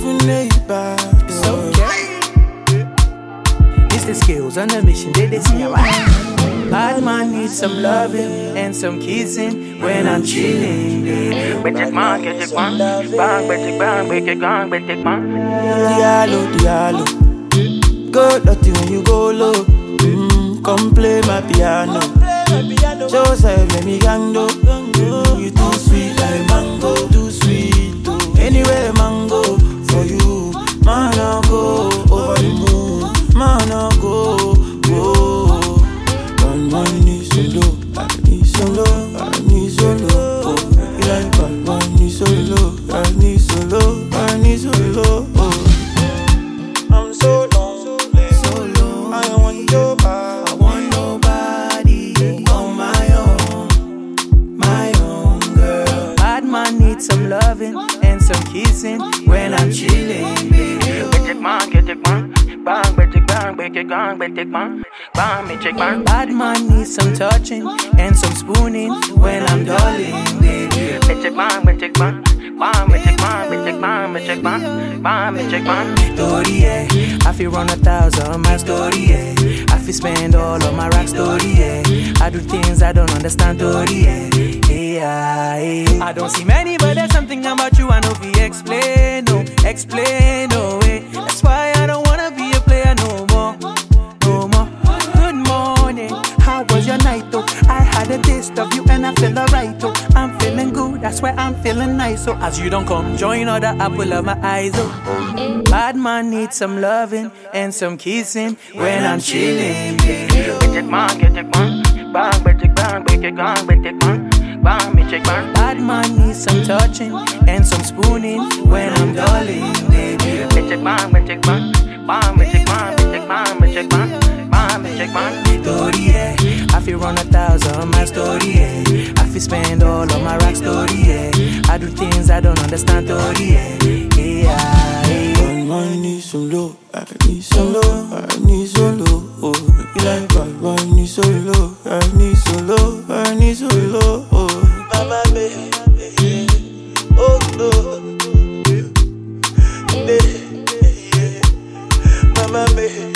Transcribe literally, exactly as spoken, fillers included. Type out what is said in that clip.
moving laid back. It's okay. It's the skills on the mission, they they see how I. Bad man needs some loving and some kissing when I'm chilling. Bitch, man, get it, man. Bang, bitch, bang, bitch, bang, bitch, bang. Diallo, diallo. Go dirty when you go low. Mm, come play my piano. Joseph, let me gando. You too sweet like mango, too sweet. Too. Anywhere mango for you, man, I'll go over the moon, man, I'll go, go. On my knees so low, I need so low, I need so low. Oh, you like bad, I need so low, I need so low, I need so low. Oh. I'm so lonely, so low. I don't want nobody, I want nobody on my own, my own girl. Bad man needs some loving and some kissing when I'm chilling. Bitch, man, get it, man. Bang, bitch, bang, bitch, bang, bitch, bang. Bang, bitch, bang. Bad man needs some touching and some spooning when I'm darling, baby. Bitch, bang, bitch, bang. Bang, bitch, bang, bitch, bang, bitch, bang. Bang, bitch, bang. Story, yeah. I feel run a thousand my story, yeah. I feel spend all of my rock story, yeah. I do things I don't understand, story, yeah. Yeah, yeah. I don't see many, but there's something about you I know we explain, no, explain, no way. That's why I don't wanna be a player no more, no more. Good morning, how was your night though? I had a taste of you and I feel alright though. I'm feeling good, that's why I'm feeling nice. So as you don't come, join other apple of my eyes oh. Bad man needs some loving and some kissing when I'm chilling. Bitch it man, get it man, bang, bitch it bang, bitch it bang, bitch it bang. Bang, bitch it bang. Bad man needs some touching and some spooning when I'm darling, baby. Bitch it bang, bitch it bang. Bang, bitch it bang, bitch it bang, bitch it bang. Bang, bitch it bang. Story, yeah. I feel run a thousand my story, yeah. I feel spend all of my rock story, yeah. I do things I don't understand, story, yeah. Yeah, yeah. On my knees so low, I need so low, I need so low. Oh, you like bad, I need so low, I need so low, I need so low. Oh, mama, baby, oh no, mama, baby.